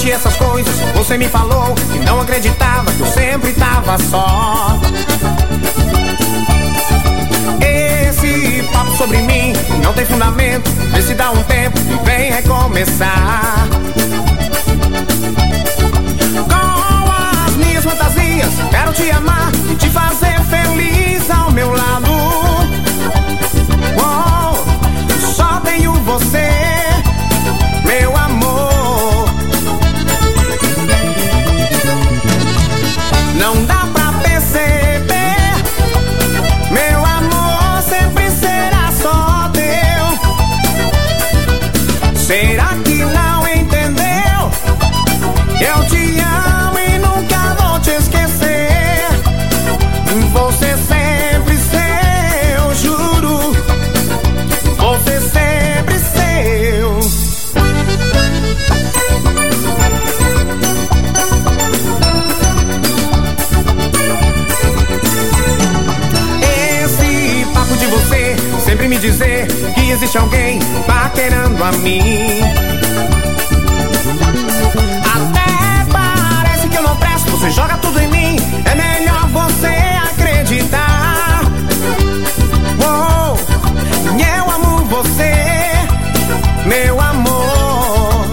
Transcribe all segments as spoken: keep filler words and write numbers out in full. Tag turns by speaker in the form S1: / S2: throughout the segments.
S1: senti essas coisas, você me falou que não acreditava que eu sempre tava só. Esse papo sobre mim não tem fundamento. Vê se dá um tempo e vem recomeçar. Com as minhas fantasias, quero te amar e te fazer feliz ao meu lado. Oh, só tenho você, meu amor. Não dá pra perceber, meu amor sempre será só teu. Será que não entendeu? Eu te amo e nunca vou te esquecer. Você sempre seu, juro. Você sempre seu. Esse papo de você sempre me dizer que existe alguém paquerando a mim. Até parece que eu não presto, você joga tudo em mim. É melhor você acreditar. Oh, eu amo você, meu amor.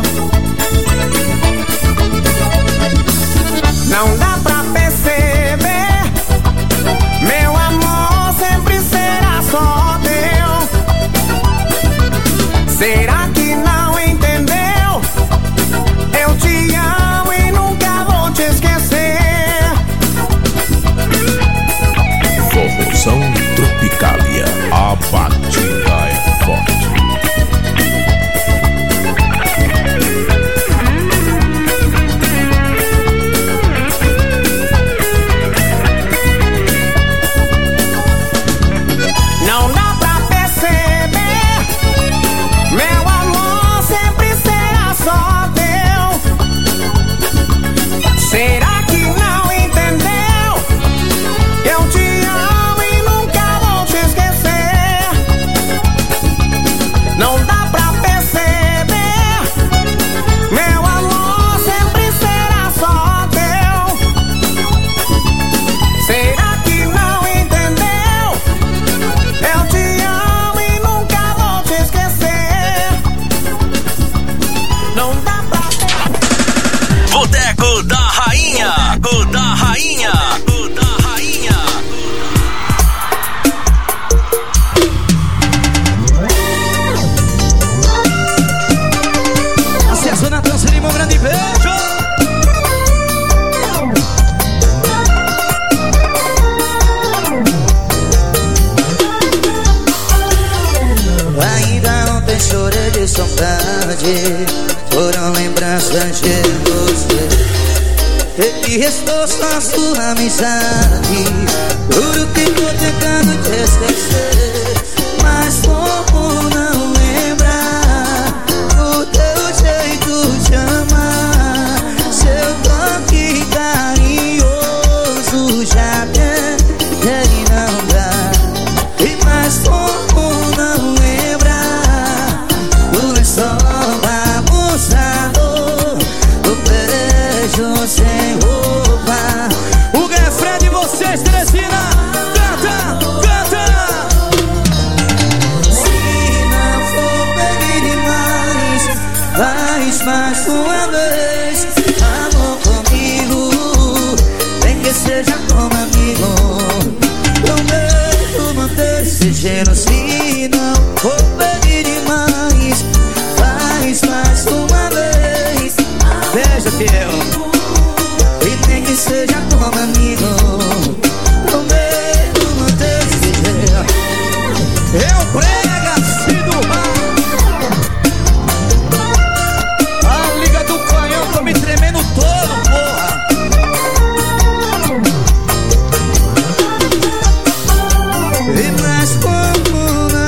S1: Não dá pra perceber, meu amor sempre será só teu. Será que não entendeu? Eu te amo e nunca vou te esquecer.
S2: Forrozão Tropicália, a batida é forte.
S1: Não dá pra perceber, meu amor sempre será só teu. Será que não entendeu? Eu te amo e nunca vou te esquecer. Não dá pra perceber, meu amor sempre será só teu. Será que não entendeu? Eu te amo e nunca vou te esquecer. Não dá pra perceber.
S3: Boteco da Rainha, Boteco da Rainha, Boteco da Rainha.
S4: Acesso na dança de um grande beijo.
S5: Ainda ontem chorei de saudade, foram lembranças de você. E que restou só sua amizade. Juro que tô tentando te esquecer, mas como não lembrar o teu jeito de amar, seu toque carinhoso já tentei não dar. E mais como não lembrar o lençol bagunçado, o beijo sem roupa.
S4: O refrão de vocês, Teresina. Canta, canta.
S5: Se não for pedir demais, faz mais uma vez. Amor comigo, nem que seja como amigo. Prometo manter esse gelo. Se não for pedir demais, faz mais uma vez.
S4: Veja, fiel.
S5: E nem que seja como amigo. Prometo manter esse gelo.
S4: Eu prega, se do mar. A liga do canhão, tô me tremendo todo, porra.
S5: E mais como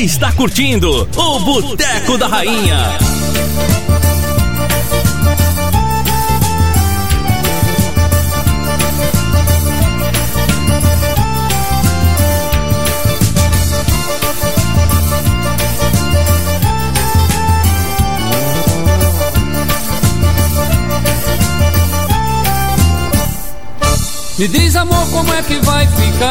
S3: está curtindo o Boteco da Rainha.
S6: Me diz, amor, como é que vai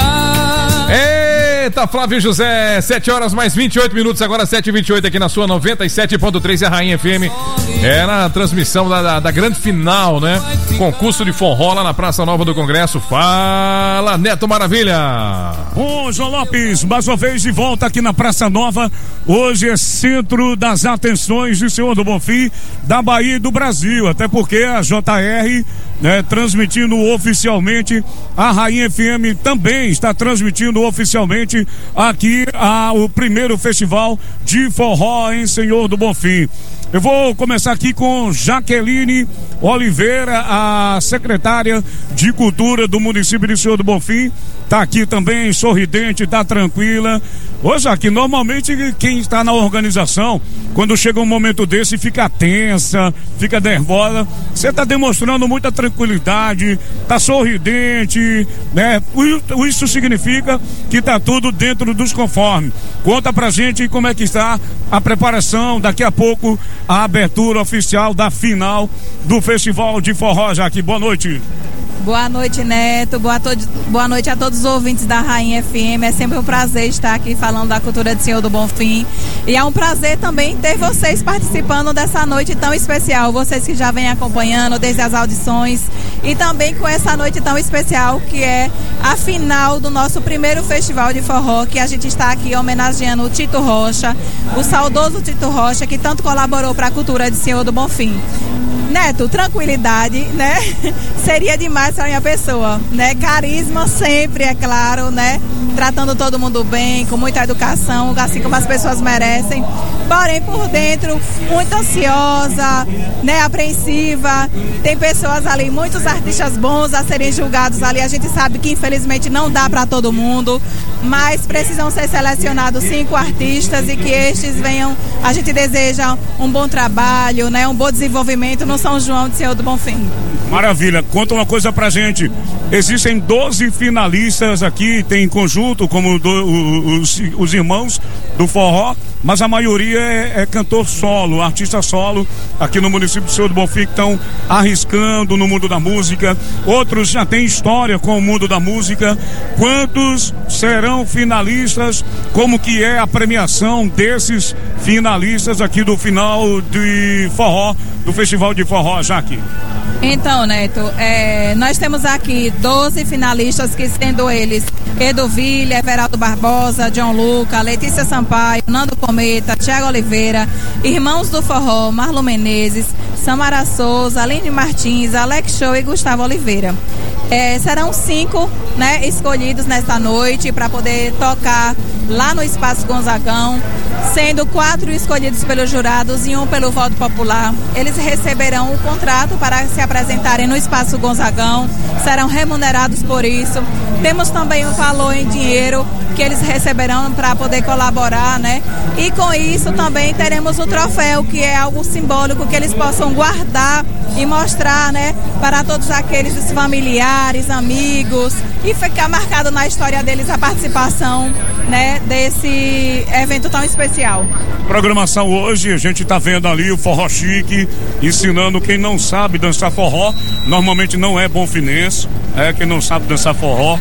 S6: ficar?
S7: Eita, Flávio José, sete horas mais vinte e oito minutos, agora sete e vinte e oito aqui na sua noventa e sete ponto três, é a Rainha F M. É na transmissão da, da, da grande final, né? Concurso de forró lá na Praça Nova do Congresso. Fala, Neto Maravilha!
S8: Ô, João Lopes, mais uma vez de volta aqui na Praça Nova. Hoje é centro das atenções de Senhor do Bonfim, da Bahia e do Brasil, até porque a J R, né, transmitindo oficialmente, a Rainha F M também está transmitindo oficialmente aqui a, o primeiro festival de forró em Senhor do Bonfim. Eu vou começar aqui com Jaqueline Oliveira, a secretária de Cultura do município de Senhor do Bonfim. Tá aqui também, sorridente, tá tranquila. Ô, Jaque, normalmente quem está na organização, quando chega um momento desse, fica tensa, fica nervosa. Você tá demonstrando muita tranquilidade, tá sorridente, né? Isso significa que tá tudo dentro dos conformes. Conta pra gente como é que está a preparação, daqui a pouco a abertura oficial da final do Festival de Forró, Jaque. Boa noite.
S9: Boa noite, Neto. Boa, to- boa noite a todos os ouvintes da Rainha F M. É sempre um prazer estar aqui falando da cultura de Senhor do Bonfim. E é um prazer também ter vocês participando dessa noite tão especial. Vocês que já vêm acompanhando desde as audições. E também com essa noite tão especial que é a final do nosso primeiro festival de forró, que a gente está aqui homenageando o Tito Rocha, o saudoso Tito Rocha, que tanto colaborou para a cultura de Senhor do Bonfim. Neto, tranquilidade, né? Seria demais para minha pessoa, né? Carisma sempre, é claro, né? Tratando todo mundo bem, com muita educação, assim como as pessoas merecem. Porém, por dentro, muito ansiosa, né? Apreensiva. Tem pessoas ali, muitos artistas bons a serem julgados ali. A gente sabe que infelizmente não dá para todo mundo, mas precisam ser selecionados cinco artistas e que estes venham. A gente deseja um bom trabalho, né? Um bom desenvolvimento no São João de Senhor do Bonfim.
S8: Maravilha, conta uma coisa pra gente. Existem doze finalistas aqui, tem conjunto como do, os, os irmãos do forró, mas a maioria é, é cantor solo, artista solo aqui no município de Senhor do Bonfim, que estão arriscando no mundo da música. Outros já têm história com o mundo da música. Quantos serão finalistas? Como que é a premiação desses finalistas aqui do final de forró, do Festival de Forró, Jaque?
S9: Então, Neto, é, nós temos aqui doze finalistas, que sendo eles Edu Villa, Everaldo Barbosa, John Luca, Letícia Sampaio, Nando Cometa, Thiago Oliveira, Irmãos do Forró, Marlon Menezes, Samara Souza, Aline Martins, Alex Show e Gustavo Oliveira. É, serão cinco, né, escolhidos nesta noite para poder tocar lá no Espaço Gonzagão, sendo quatro escolhidos pelos jurados e um pelo voto popular. Eles receberão o contrato para se apresentarem no Espaço Gonzagão, serão remunerados por isso. Temos também um valor em dinheiro que eles receberão para poder colaborar, né? E com isso também teremos o troféu, que é algo simbólico que eles possam guardar e mostrar, né, para todos aqueles familiares, amigos, e ficar marcado na história deles a participação, né, desse evento tão especial.
S8: Programação hoje, a gente tá vendo ali o Forró Chique, ensinando quem não sabe dançar forró, normalmente não é bonfinense, é quem não sabe dançar forró.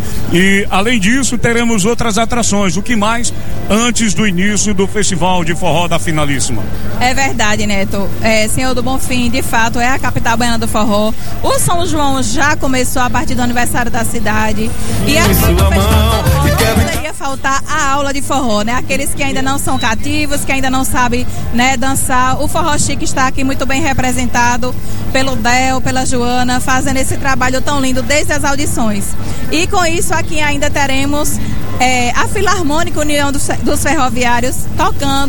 S8: E além disso, teremos outras atrações. O que mais antes do início do Festival de Forró da Finalíssima?
S9: É verdade, Neto. É, Senhor do Bonfim, de fato, é a capital baiana do forró. O São João já começou a partir do aniversário da cidade. E aqui no Festival do Forró não poderia faltar a aula de forró, né? Aqueles que ainda não são cativos, que ainda não sabem, né, dançar. O Forró Chique está aqui muito bem representado pelo Del, pela Joana, fazendo esse trabalho tão lindo desde as audições. E com isso aqui ainda teremos é, a Filarmônica União dos, dos Ferroviários tocando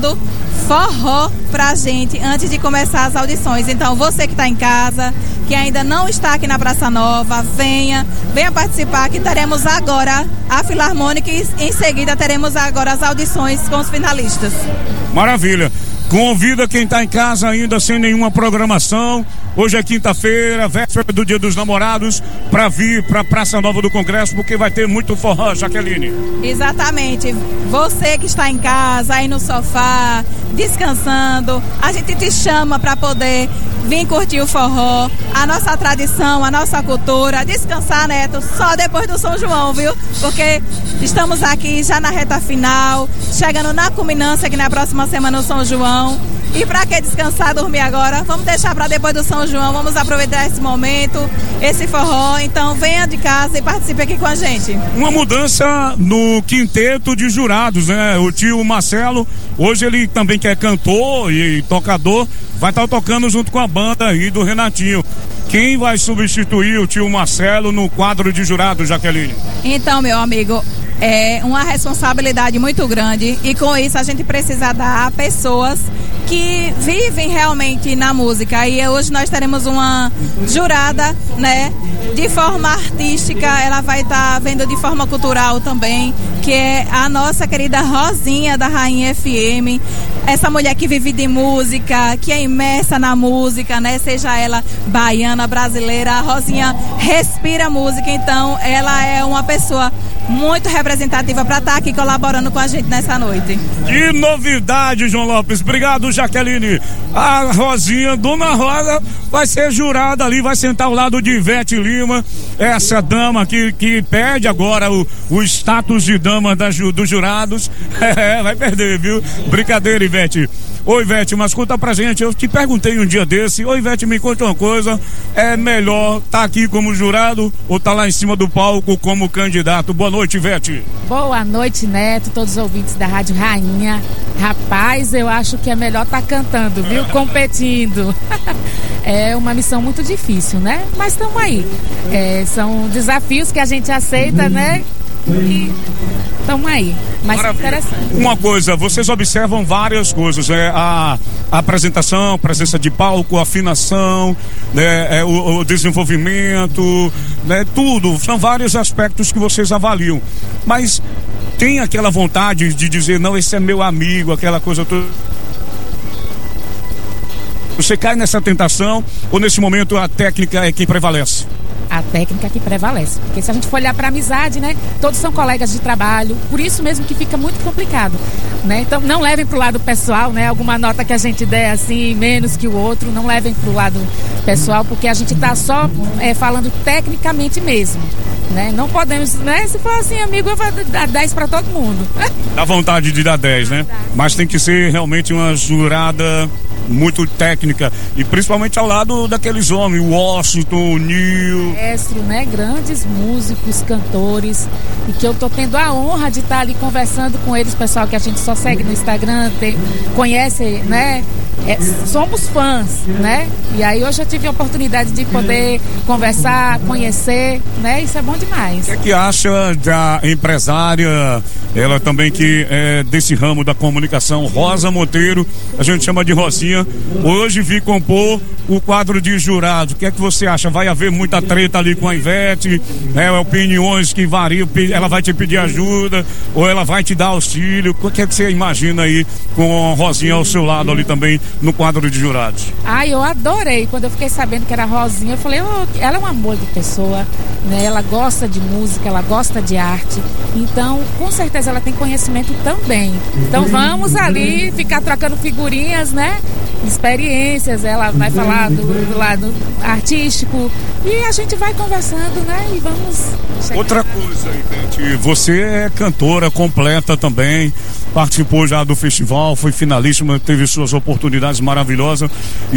S9: forró pra gente antes de começar as audições. Então você que está em casa, que ainda não está aqui na Praça Nova, venha, venha participar, que teremos agora a Filarmônica e em seguida teremos agora as audições com os finalistas.
S8: Maravilha. Convida quem está em casa ainda sem nenhuma programação. Hoje é quinta-feira, véspera do Dia dos Namorados, para vir para a Praça Nova do Congresso, porque vai ter muito forró, Jaqueline.
S9: Exatamente. Você que está em casa, aí no sofá, descansando, a gente te chama para poder vir curtir o forró, a nossa tradição, a nossa cultura, descansar, Neto, só depois do São João, viu? Porque estamos aqui já na reta final, chegando na culminância, que na próxima semana o São João. E pra que descansar, dormir agora? Vamos deixar pra depois do São João, vamos aproveitar esse momento, esse forró. Então venha de casa e participe aqui com a gente.
S8: Uma mudança no quinteto de jurados, né? O tio Marcelo, hoje ele também que é cantor e tocador, vai estar tocando junto com a banda aí do Renatinho. Quem vai substituir o tio Marcelo no quadro de jurados, Jaqueline?
S9: Então, meu amigo, é uma responsabilidade muito grande e com isso a gente precisa dar a pessoas que vivem realmente na música. E hoje nós teremos uma jurada, né, de forma artística, ela vai estar tá vendo de forma cultural também, que é a nossa querida Rosinha da Rainha F M. Essa mulher que vive de música, que é imersa na música, né, seja ela baiana, brasileira, a Rosinha respira música, então ela é uma pessoa muito representativa para estar aqui colaborando com a gente nessa noite.
S8: Que novidade, João Lopes. Obrigado, Jaqueline. A Rosinha, Dona Rosa, vai ser jurada ali, vai sentar ao lado de Ivete Lima, essa dama que, que perde agora o, o status de dama da, dos jurados. É, vai perder, viu? Brincadeira, Ivete. Ô, Ivete, mas conta pra gente, eu te perguntei um dia desse, ô, Ivete, me conta uma coisa, é melhor tá aqui como jurado ou tá lá em cima do palco como candidato? Boa noite, Ivete.
S10: Boa noite, Neto, todos os ouvintes da Rádio Rainha. Rapaz, eu acho que é melhor tá cantando, viu? Competindo. É uma missão muito difícil, né? Mas estamos aí. É, são desafios que a gente aceita, né? E estamos aí, mas
S8: maravilha.
S10: Interessante.
S8: Uma coisa, vocês observam várias coisas, é a, a apresentação, presença de palco, afinação, né, é, o, o desenvolvimento, né, tudo, são vários aspectos que vocês avaliam, mas tem aquela vontade de dizer, não, esse é meu amigo, aquela coisa toda. Você cai nessa tentação ou nesse momento a técnica é quem prevalece?
S10: A técnica que prevalece, porque se a gente for olhar para a amizade, né, todos são colegas de trabalho, por isso mesmo que fica muito complicado, né, então não levem para o lado pessoal, né, alguma nota que a gente der assim, menos que o outro, não levem para o lado pessoal, porque a gente está só é, falando tecnicamente mesmo, né, não podemos, né, se for assim, amigo, eu vou dar dez para todo mundo.
S8: Dá vontade de dar dez, né, mas tem que ser realmente uma jurada muito técnica e principalmente ao lado daqueles homens, o Washington, o Nil,
S10: maestro, né, grandes músicos, cantores, e que eu tô tendo a honra de estar ali conversando com eles, pessoal que a gente só segue no Instagram, tem, conhece, né, é, somos fãs, né, e aí hoje eu tive a oportunidade de poder conversar, conhecer, né, isso é bom demais.
S8: O que é que acha da empresária, ela também que é desse ramo da comunicação, Rosa Monteiro, a gente chama de Rosinha, hoje vi compor o quadro de jurado, o que é que você acha? Vai haver muita treta ali com a Ivete, né, opiniões que variam, ela vai te pedir ajuda ou ela vai te dar auxílio, o que é que você imagina aí com a Rosinha ao seu lado ali também no quadro de jurados?
S10: Ah, eu adorei, quando eu fiquei sabendo que era Rosinha, eu falei, oh, ela é um amor de pessoa, né, ela gosta de música, ela gosta de arte, então com certeza ela tem conhecimento também, então vamos ali ficar trocando figurinhas, né, experiências, ela vai falar do, do lado artístico e a gente vai conversando, né, e vamos chegar.
S8: Outra coisa, Ivete, você é cantora completa também, participou já do festival, foi finalíssima, teve suas oportunidades maravilhosas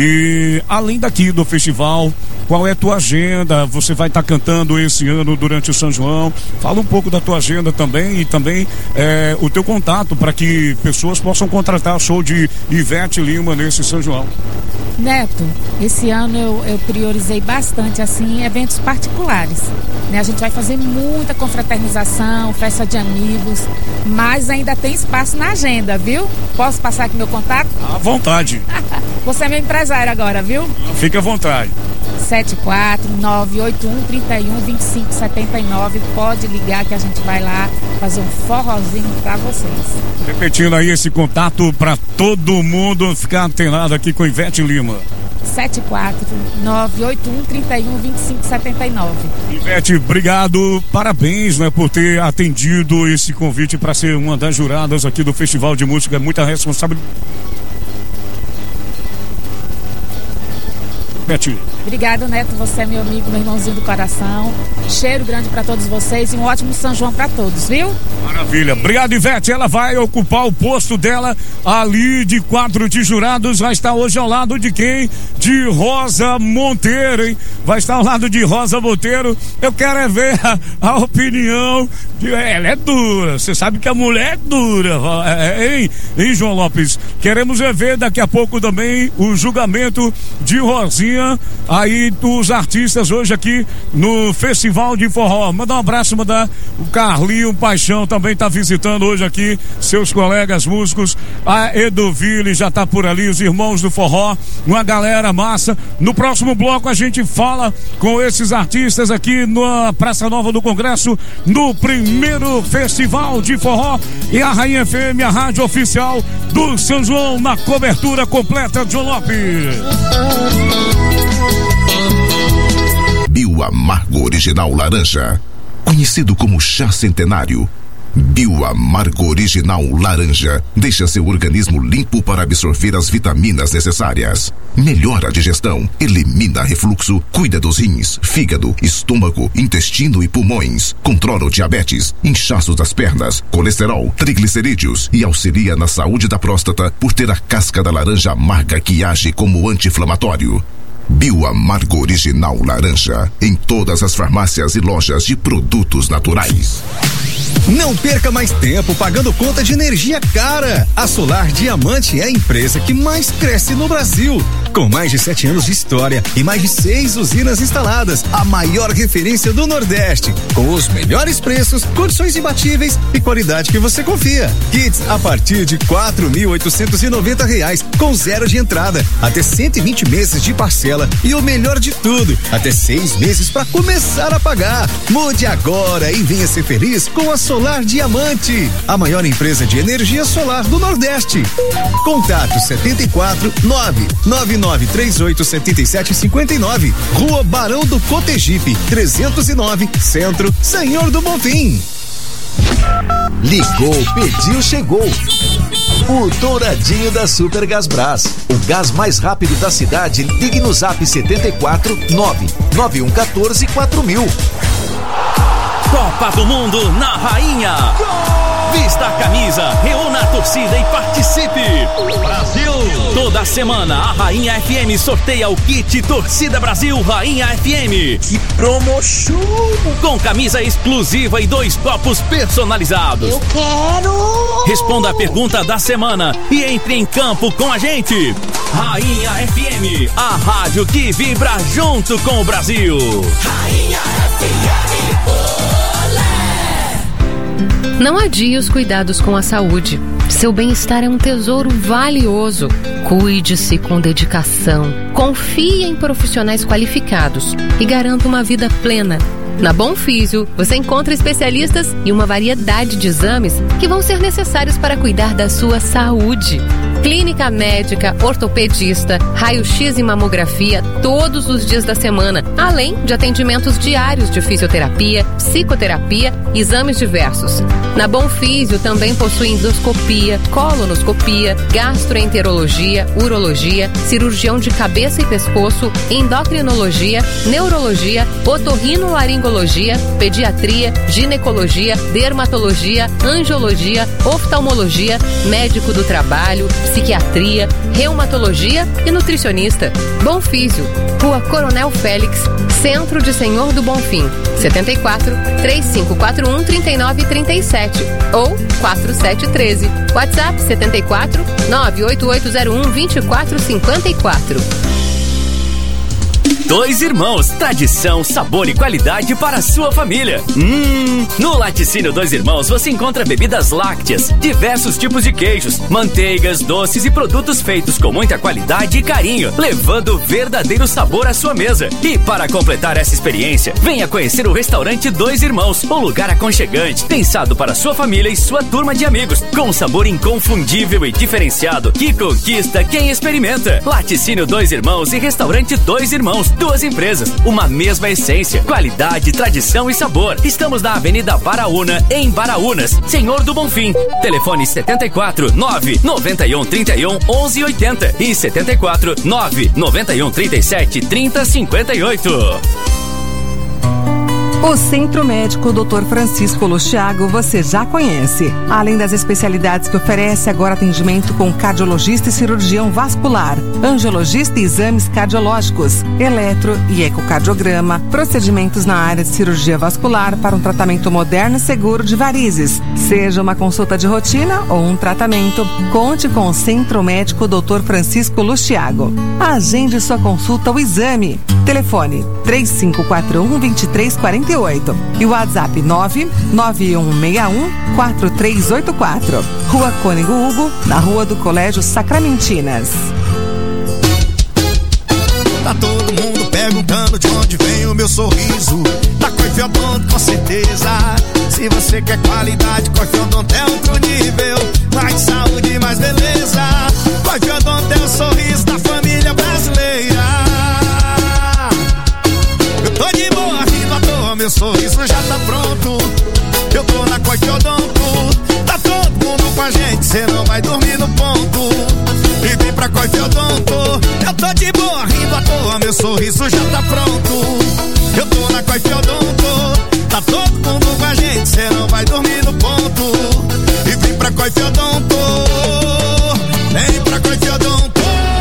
S8: e além daqui do festival, qual é a tua agenda? Você vai estar tá cantando esse ano durante o São João, fala um pouco da tua agenda também e também é, o teu contato para que pessoas possam contratar show de Ivete Lima nesse São João.
S10: Neto, esse ano eu, eu priorizei bastante, assim, eventos particulares, né? A gente vai fazer muita confraternização, festa de amigos, mas ainda tem espaço na agenda, viu? Posso passar aqui meu contato?
S8: À vontade.
S10: Você é meu empresário agora, viu?
S8: Fique à vontade.
S10: sete quatro nove oito um, três um, dois cinco sete nove. Pode ligar que a gente vai lá fazer um forrozinho pra vocês.
S8: Repetindo aí esse contato pra todo mundo ficar antenado aqui com Ivete Lima.
S10: sete quatro nove oito um, três um, dois cinco sete nove.
S8: Ivete, obrigado, parabéns, né, por ter atendido esse convite para ser uma das juradas aqui do Festival de Música. É muita responsabilidade.
S10: Obrigado, Neto, você é meu amigo, meu irmãozinho do coração. Cheiro grande pra todos vocês e um ótimo São João pra todos, viu?
S8: Maravilha, obrigado, Ivete. Ela vai ocupar o posto dela ali de quadro de jurados. Vai estar hoje ao lado de quem? De Rosa Monteiro, hein? Vai estar ao lado de Rosa Monteiro. Eu quero é ver a, a opinião de... Ela é dura, você sabe que a mulher é dura, hein? Hein, João Lopes? Queremos é ver daqui a pouco também o julgamento de Rosinha, aí dos artistas hoje aqui no Festival de Forró. Mandar um abraço, mandar o Carlinho Paixão também tá visitando hoje aqui, seus colegas músicos, a Edoville já tá por ali, os irmãos do Forró, uma galera massa. No próximo bloco a gente fala com esses artistas aqui na Praça Nova do Congresso, no primeiro Festival de Forró, e a Rainha F M, a rádio oficial do São João, na cobertura completa de João Lopes.
S2: Bioamargo Original Laranja, conhecido como chá centenário. Bioamargo Original Laranja deixa seu organismo limpo para absorver as vitaminas necessárias. Melhora a digestão, elimina refluxo, cuida dos rins, fígado, estômago, intestino e pulmões. Controla o diabetes, inchaço das pernas, colesterol, triglicerídeos e auxilia na saúde da próstata por ter a casca da laranja amarga que age como anti-inflamatório. Bioamargo Original Laranja, em todas as farmácias e lojas de produtos naturais.
S11: Não perca mais tempo pagando conta de energia cara. A Solar Diamante é a empresa que mais cresce no Brasil. Com mais de sete anos de história e mais de seis usinas instaladas, a maior referência do Nordeste. Com os melhores preços, condições imbatíveis e qualidade que você confia. Kits a partir de quatro mil oitocentos e noventa reais, com zero de entrada, até cento e vinte meses de parcela e o melhor de tudo, até seis meses para começar a pagar. Mude agora e venha ser feliz com a Solar Diamante, a maior empresa de energia solar do Nordeste. Contato setenta e quatro, nove nove nove três oito sete sete cinco nove, Rua Barão do Cotegipe, trezentos e nove, Centro, Senhor do Bonfim.
S12: Ligou, pediu, chegou. O Douradinho da Super Gasbras, o gás mais rápido da cidade. Ligue no zap setenta e quatro, nove nove um um quatro, quatro mil.
S3: Copa do Mundo na Rainha. Vista a camisa, reúna a torcida e participe. Brasil! Toda semana a Rainha F M sorteia o kit Torcida Brasil Rainha F M. Que promoção! Com camisa exclusiva e dois copos personalizados.
S13: Eu quero!
S3: Responda a pergunta da semana e entre em campo com a gente. Rainha F M, a rádio que vibra junto com o Brasil. Rainha F M.
S14: Não adie os cuidados com a saúde. Seu bem-estar é um tesouro valioso. Cuide-se com dedicação. Confie em profissionais qualificados e garanta uma vida plena. Na Bom Físio, você encontra especialistas e uma variedade de exames que vão ser necessários para cuidar da sua saúde. Clínica médica, ortopedista, raio-x e mamografia todos os dias da semana, além de atendimentos diários de fisioterapia, psicoterapia e exames diversos. Na Bom Físio também possui endoscopia, colonoscopia, gastroenterologia, urologia, cirurgião de cabeça e pescoço, endocrinologia, neurologia, otorrinolaringologia laringologia, pediatria, ginecologia, dermatologia, angiologia, oftalmologia, médico do trabalho, psiquiatria, reumatologia e nutricionista. Bonfísio, Rua Coronel Félix, Centro de Senhor do Bonfim, setenta e quatro, três cinco quatro um, trinta e nove trinta e sete ou quatro sete um três. WhatsApp setenta e quatro, nove oito oito zero um, vinte e quatro cinquenta e quatro.
S3: Dois Irmãos, tradição, sabor e qualidade para a sua família. Hum, no Laticínio Dois Irmãos você encontra bebidas lácteas, diversos tipos de queijos, manteigas, doces e produtos feitos com muita qualidade e carinho, levando verdadeiro sabor à sua mesa. E para completar essa experiência, venha conhecer o restaurante Dois Irmãos, um lugar aconchegante, pensado para sua família e sua turma de amigos, com um sabor inconfundível e diferenciado que conquista quem experimenta. Laticínio Dois Irmãos e restaurante Dois Irmãos, duas empresas, uma mesma essência, qualidade, tradição e sabor. Estamos na Avenida Baraúna, em Baraúnas, Senhor do Bonfim. Telefone setenta e quatro, nove nove um, trinta e um, onze oitenta e setenta e quatro, nove nove um, trinta e sete, trinta, cinquenta e oito.
S13: O Centro Médico doutor Francisco Lustiago você já conhece. Além das especialidades que oferece, agora atendimento com cardiologista e cirurgião vascular, angiologista e exames cardiológicos, eletro e ecocardiograma, procedimentos na área de cirurgia vascular para um tratamento moderno e seguro de varizes. Seja uma consulta de rotina ou um tratamento, conte com o Centro Médico doutor Francisco Lustiago. Agende sua consulta ou exame. Telefone três cinco quatro um, dois três quatro oito e o WhatsApp nove nove um seis um, quatro três oito quatro. Rua Cônego Hugo, na Rua do Colégio Sacramentinas.
S1: Tá todo mundo perguntando de onde vem o meu sorriso. Da Coife Odonto, com certeza. Se você quer qualidade, Coife Odonto é outro nível. Mais saúde, mais beleza. Coife Odonto é o sorriso da família brasileira. Eu tô de boa, rindo à toa, meu sorriso já tá pronto. Eu tô na Coife Odonto. Tá todo mundo com a gente, cê não vai dormir no ponto. E vem pra Coife Odonto. Eu tô de boa, rindo à toa, meu sorriso já tá pronto. Eu tô na Coife Odonto. Tá todo mundo com a gente, cê não vai dormir no ponto. E vem pra Coife Odonto. Vem pra Coife Odonto.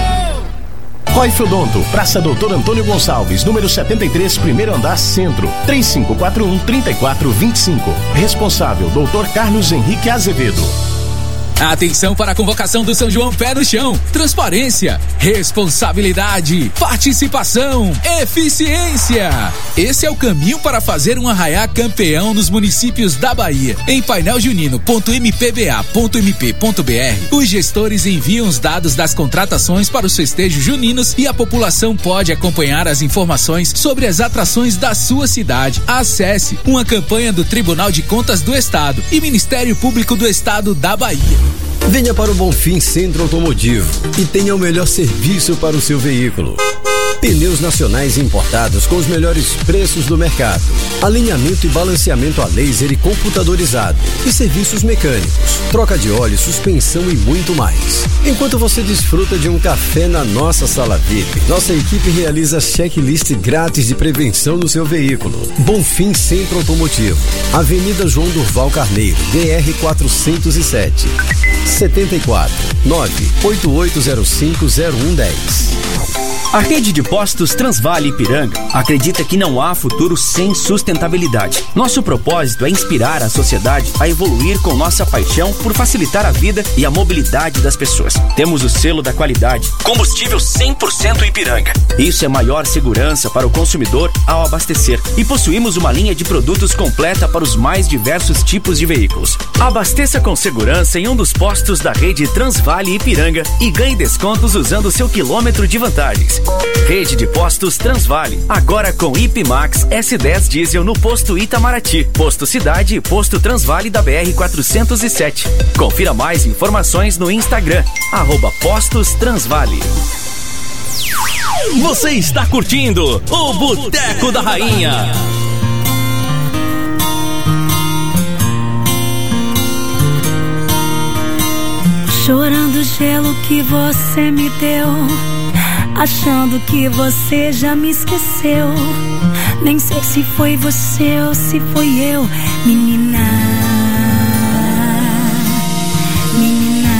S15: Coife Odonto, Praça Doutor Antônio Gonçalves, número setenta e três, primeiro andar, Centro, três cinco quatro um, três quatro dois cinco. Responsável, doutor Carlos Henrique Azevedo.
S16: Atenção para a convocação do São João Pé no Chão. Transparência, responsabilidade, participação, eficiência. Esse é o caminho para fazer um arraiá campeão nos municípios da Bahia. Em painel junino ponto m p b a ponto m p ponto b r, os gestores enviam os dados das contratações para os festejos juninos e a população pode acompanhar as informações sobre as atrações da sua cidade. Acesse uma campanha do Tribunal de Contas do Estado e Ministério Público do Estado da Bahia.
S17: Venha para o Bonfim Centro Automotivo e tenha o melhor serviço para o seu veículo. Pneus nacionais importados com os melhores preços do mercado. Alinhamento e balanceamento a laser e computadorizado. E serviços mecânicos. Troca de óleo, suspensão e muito mais. Enquanto você desfruta de um café na nossa sala V I P, nossa equipe realiza checklist grátis de prevenção no seu veículo. Bonfim Centro Automotivo. Avenida João Durval Carneiro, D R quatrocentos e sete. setenta e quatro, nove oito oito zero cinco zero um um zero.
S18: A rede de postos Transvale Ipiranga acredita que não há futuro sem sustentabilidade. Nosso propósito é inspirar a sociedade a evoluir com nossa paixão por facilitar a vida e a mobilidade das pessoas. Temos o selo da qualidade, combustível cem por cento Ipiranga. Isso é maior segurança para o consumidor ao abastecer. E possuímos uma linha de produtos completa para os mais diversos tipos de veículos. Abasteça com segurança em um dos postos da rede Transvale Ipiranga e ganhe descontos usando seu quilômetro de vantagens. Rede de postos Transvale, agora com Ipimax S dez Diesel no posto Itamaraty, posto Cidade e posto Transvale da B R quatrocentos e sete. Confira mais informações no Instagram, arroba Postos Transvale.
S3: Você está curtindo o Boteco da Rainha.
S19: Chorando o gelo que você me deu, achando que você já me esqueceu. Nem sei se foi você ou se foi eu, menina. Menina,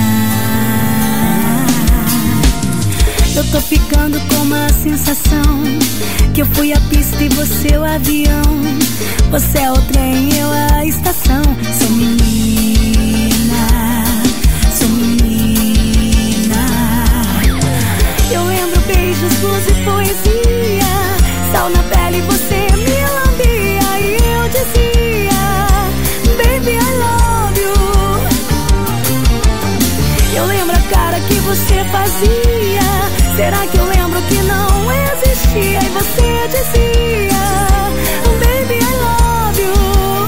S19: eu tô ficando com uma sensação que eu fui a pista e você o avião. Você é o trem, eu a estação. Sou menina, sou menina. Eu lembro beijos, luz e poesia, sal na pele, você me lambia e eu dizia, baby, I love you. Eu lembro a cara que você fazia. Será que eu lembro que não existia? E você dizia, baby, I love you.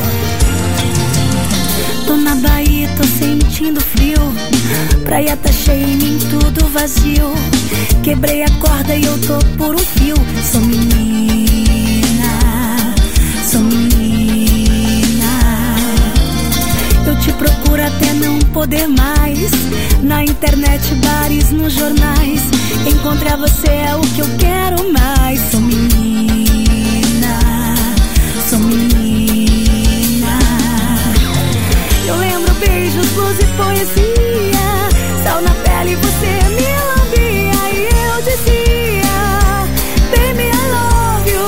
S19: Tô na Bahia, tô sentindo frio. Praia tá cheia em mim, tudo vazio. Quebrei a corda e eu tô por um fio. Sou menina, sou menina. Eu te procuro até não poder mais. Na internet, bares, nos jornais. Encontrar você é o que eu quero mais. Sou menina, sou menina. Eu lembro beijos, luz e poesia, sal na pele, você me lambia e eu dizia, baby, I love you.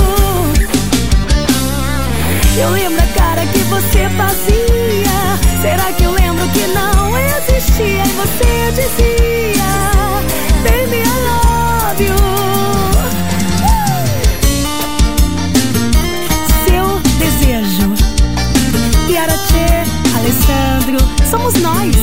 S19: Eu lembro a cara que você fazia. Será que eu lembro que não existia? E você dizia, baby, I love you. Seu desejo, Piarache, Alessandro, somos nós.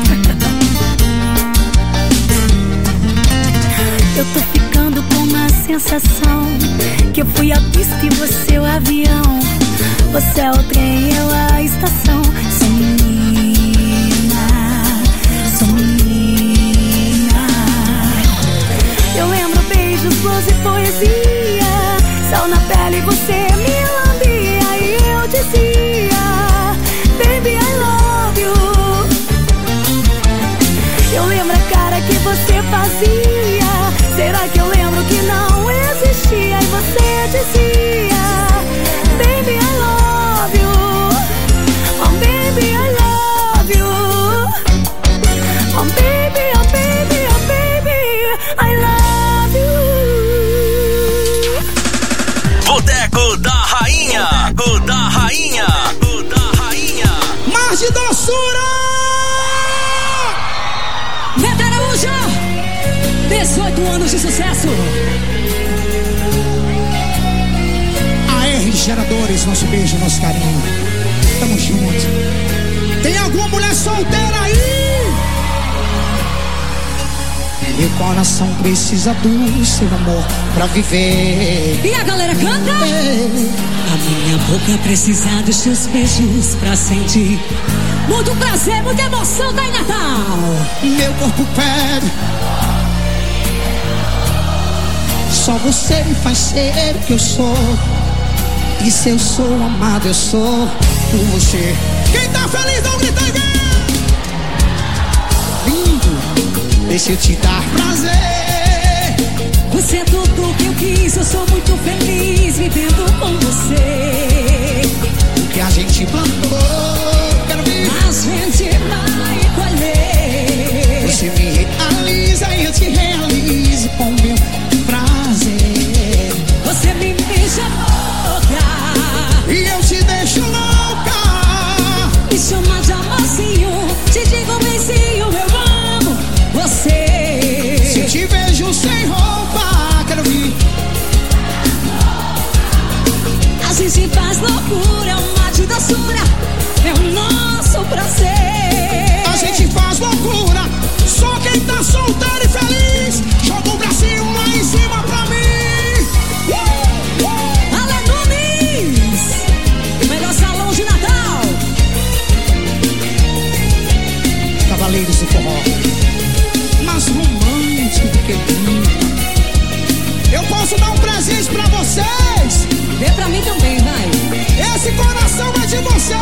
S19: Eu tô ficando com uma sensação que eu fui a pista e você o avião. Você é o trem, eu a estação. Sou menina, sou menina. Eu lembro beijos, luz e poesia, sal na pele, você me lambia e eu dizia, baby, I love you. Eu lembro a cara que você fazia. Será que eu lembro que não existia? E você dizia, baby, I love you. Oh, baby, I love you. Oh, baby, oh, baby, oh, baby, I love you.
S3: Boteco da Rainha. Boteco da Rainha. Boteco da Rainha.
S1: Mar de doçura!
S20: Neto Araújo, dezoito anos de sucesso.
S1: A R Geradores, nosso beijo, nosso carinho. Tamo junto. Tem alguma mulher solteira aí? Meu coração precisa do seu amor pra viver.
S20: E a galera canta? A minha boca precisa dos seus beijos pra sentir muito prazer, muita emoção, tá em Natal.
S1: Meu corpo pede, só você me faz ser o que eu sou. E se eu sou amado, eu sou por você. Quem tá feliz, não grita aí. Lindo, deixa eu te dar prazer.
S20: Você é tudo que eu quis, eu sou muito feliz vivendo com você.
S1: O que a gente plantou, quero ver,
S20: a gente vai colher.
S1: Você me realiza e eu te realizo com o meu prazer.
S20: Você me beija louca
S1: e eu te deixo louca.
S20: Me chama de amorzinho, te digo benzinho, eu amo você.
S1: Se eu te vejo sem roupa, quero vir.
S20: A gente faz loucura, é um mar de doçura, é o nosso prazer.
S1: A gente faz loucura, só quem tá solteiro e feliz, joga o bracinho lá em cima pra mim.
S20: Ale Nunes, o melhor salão de Natal.
S1: Cavaleiros do forró, mais romântico do que eu. Eu posso dar um presente pra vocês.
S20: Dê pra mim também, vai.
S1: Esse coração é de vocês.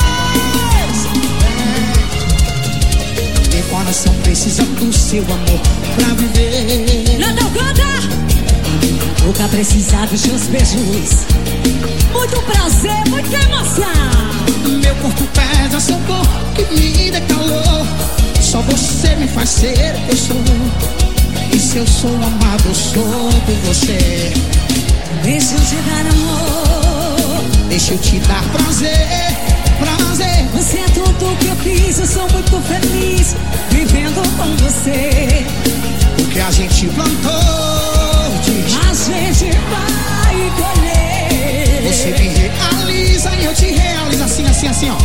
S1: É. Meu coração precisa do seu amor pra viver.
S20: Natal canta.
S1: O
S20: boca precisa dos seus beijos. Muito prazer, muita emoção.
S21: Meu corpo pesa, seu corpo que me dê calor. Só você me faz ser o que eu sou. E se eu sou amado, eu sou por você.
S20: Deixa eu te dar amor,
S21: deixa eu te dar prazer, prazer.
S20: Você é tudo que eu quis, eu sou muito feliz vivendo com você.
S21: Porque a gente plantou, diz,
S20: a gente vai colher.
S21: Você me realiza e eu te realizo assim, assim, assim, ó.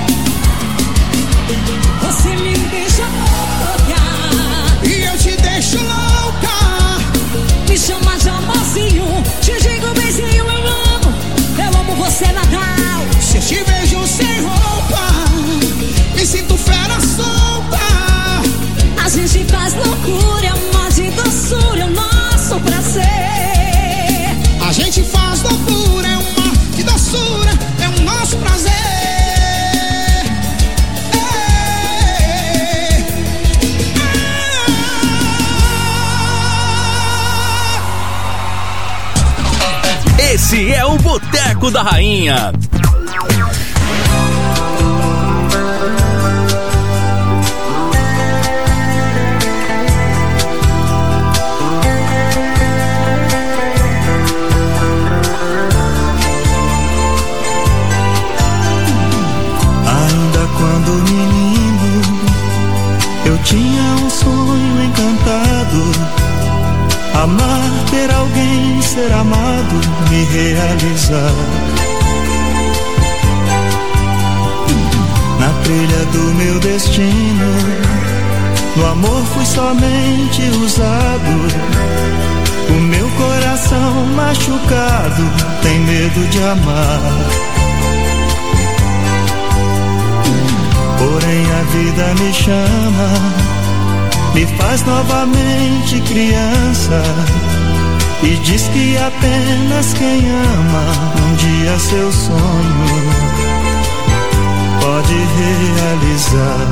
S20: Você me deixa louca
S21: e eu te deixo louca.
S20: Me chama de amorzinho, te digo beijinho, eu amo. Eu amo você, Natal.
S21: Se eu te vejo sem roupa, me sinto fera solta.
S20: A gente faz loucura, é uma de doçura, é o nosso prazer.
S21: A gente faz loucura, é uma de doçura, é o nosso prazer.
S3: Esse é o Boteco da Rainha.
S22: Ainda quando menino, eu tinha um sonho encantado. Amar, ter alguém, ser amado, me realizar. Na trilha do meu destino, no amor fui somente usado. O meu coração machucado tem medo de amar. Porém a vida me chama, me faz novamente criança e diz que apenas quem ama um dia seu sonho pode realizar.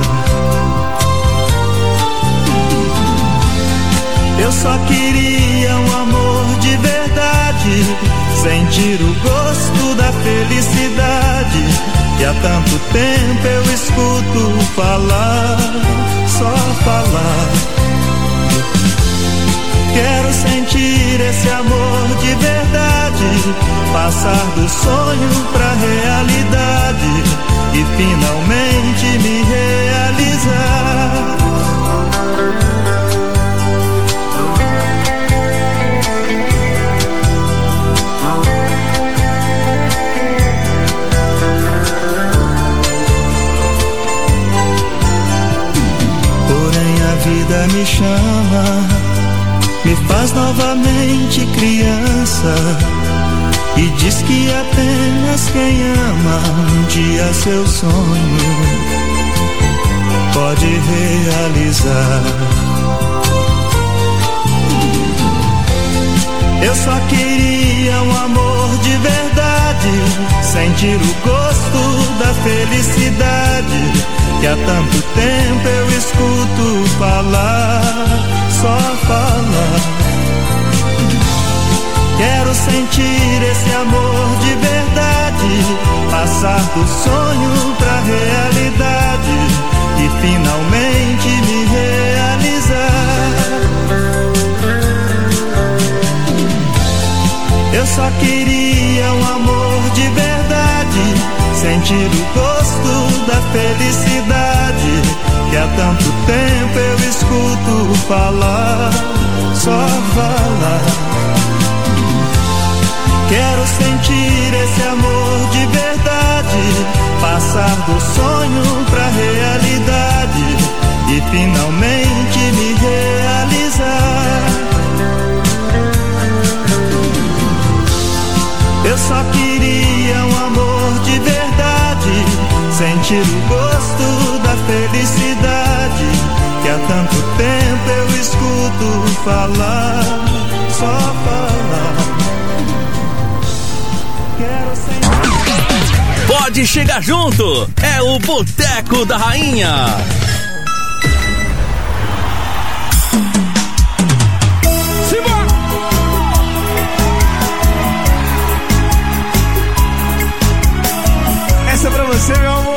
S22: Eu só queria um amor de verdade, sentir o gosto da felicidade que há tanto tempo eu escuto falar, só falar. Quero sentir esse amor de verdade, passar do sonho pra realidade e finalmente me realizar. A vida me chama, me faz novamente criança e diz que apenas quem ama um dia seu sonho pode realizar. Eu só queria um amor de verdade, sentir o gosto da felicidade que há tanto tempo eu escuto falar, só falar. Quero sentir esse amor de verdade, passar do sonho pra realidade e finalmente me realizar. Eu só queria um amor de verdade, sentir o gosto da felicidade que há tanto tempo eu escuto falar, só falar. Quero sentir esse amor de verdade, passar do sonho pra realidade e finalmente me realizar. Eu só queria um amor de verdade, sentir o gosto da felicidade que há tanto tempo eu escuto falar, só falar. Quero sentir.
S3: Pode chegar junto, é o Boteco da Rainha.
S8: você, meu amor.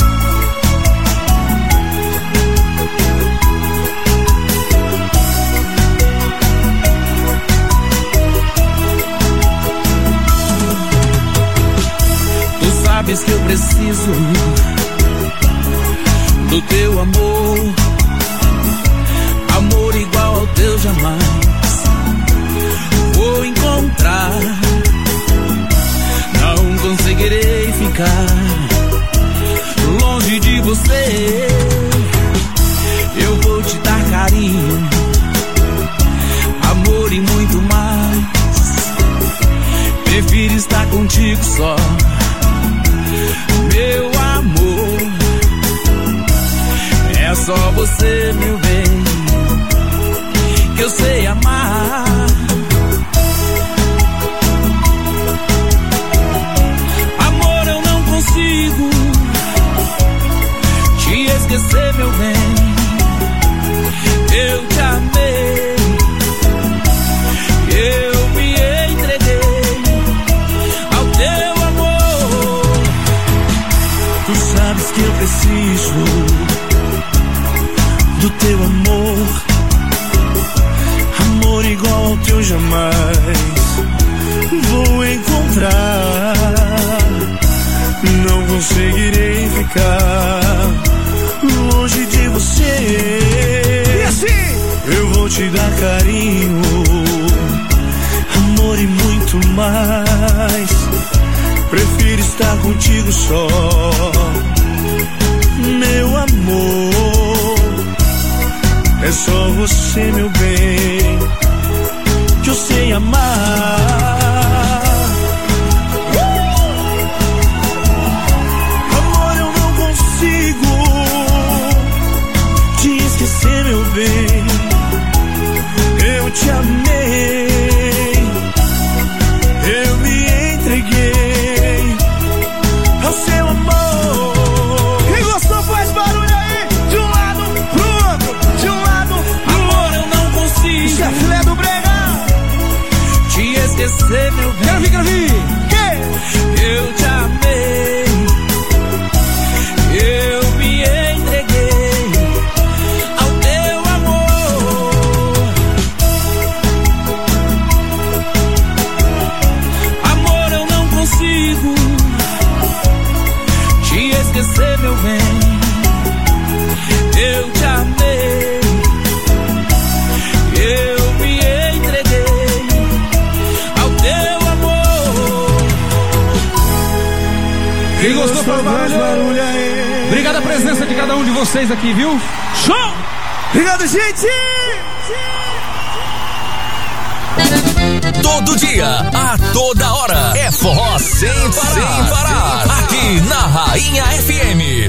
S4: Tu sabes que eu preciso do teu amor, amor igual ao teu jamais vou encontrar. Não conseguirei ficar longe de você. Eu vou te dar carinho, amor e muito mais. Prefiro estar contigo só, meu amor. É só você, meu bem, que eu sei amar. Amor, eu não consigo te esquecer, meu bem. Eu te amei, eu me entreguei ao teu amor. Tu sabes que eu preciso do teu amor, amor igual ao teu jamais vou encontrar. Não conseguirei ficar longe de você. E assim eu vou te dar carinho, amor e muito mais. Prefiro estar contigo só, meu amor. É só você, meu bem, que eu sei amar. Uh! Amor, eu não consigo te esquecer, meu bem. Eu te amei, eu me entreguei ao seu amor. Quem gostou faz barulho aí, de um lado pro outro, de um lado pro amor, eu não consigo. Isso é filé do Brega. Te esquecer, meu bem. Quero vir, quero vir. Que? Eu te amei, eu me entreguei ao teu amor. Amor, eu não consigo te esquecer, meu bem. Eu te amei, eu me entreguei ao teu amor.
S7: Quem gostou faz barulho aí. Obrigado a presença de cada um de vocês aqui, viu? Show!
S8: Obrigado, gente!
S3: Todo dia, a toda hora, é forró sem parar, sem parar. Aqui na Rainha F M.